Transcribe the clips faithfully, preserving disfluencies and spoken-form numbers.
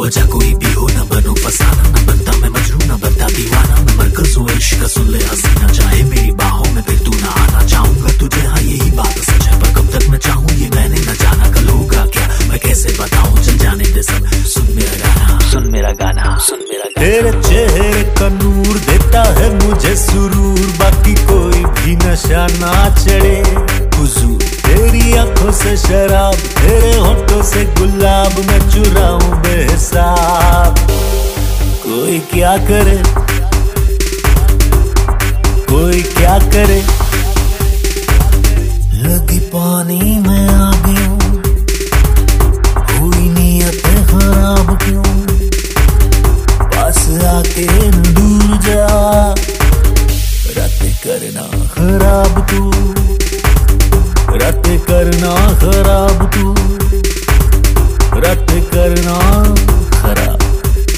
वजह कोई भी हो, न बनो फसाना, न बनता मैं मजनू, न बनता दीवाना। मैं मरकज हूँ इश्क का, सुन ले हसीना, चाहे मेरी बाहों में फिर तू ना आना। चाहूंगा तुझे, हाँ यही बात सच है, पर कब तक मैं चाहूँ ये मैंने न जाना। कल होगा क्या मैं कैसे बताऊँ, चल जाने दे सब, सुन मेरा गाना, सुन मेरा गाना, सुन मेरा गाना। तेरे चेहरे का नूर देता है मुझे सुरूर, बाकी कोई भी नशा ना चढ़े हुजूर। तेरी आंखों से शराब, तेरे होठों से गुलाब, मैं चुराऊं बेहिसाब। कोई क्या करे, कोई क्या करे, लगी पानी में आ गई हूं, हुई नीयतें खराब क्यों, पास आके न दूर जा, रातें करना खराब तू, रातें करना खराब तू, रातें करना खराब तू।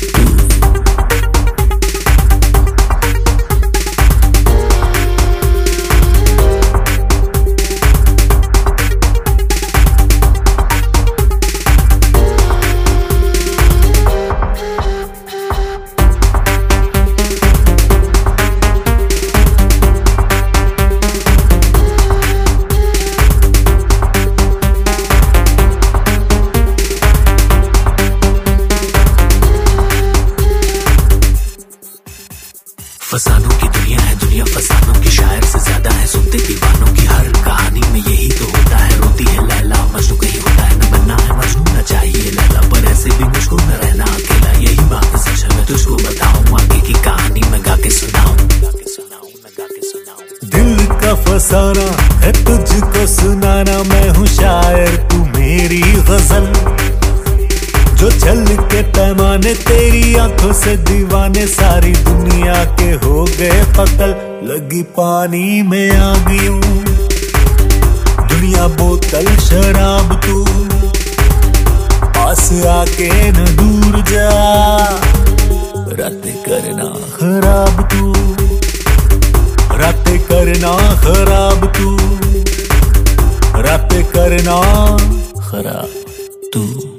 फसानों की दुनिया है, दुनिया फसानों की, शायर से ज्यादा है सुनते दीवानों की। हर कहानी में यही तो होता है, रोती है लैला मजनू कहीं होता है, न बनना है मजनू न चाहिए लैला, पर ऐसे भी मुझको न रहना अकेला। यही बात सच है, मैं तुझको बताऊं, आगे की कहानी मैं गा के सुनाऊं, गा के सुनाऊं, मैं गा के सुनाऊं। दिल का फसाना है तुझको सुनाना, मैं हूँ शायर तू मेरी गजल, जो चल के पैमाने तेरी आंखों से दीवाने, सारी दुनिया के हो गए पकल। लगी पानी में आ गई हूँ, दुनिया बोतल शराब तू, पास आके न दूर जा, रातें करना खराब तू, रातें करना खराब तू, रातें करना खराब तू।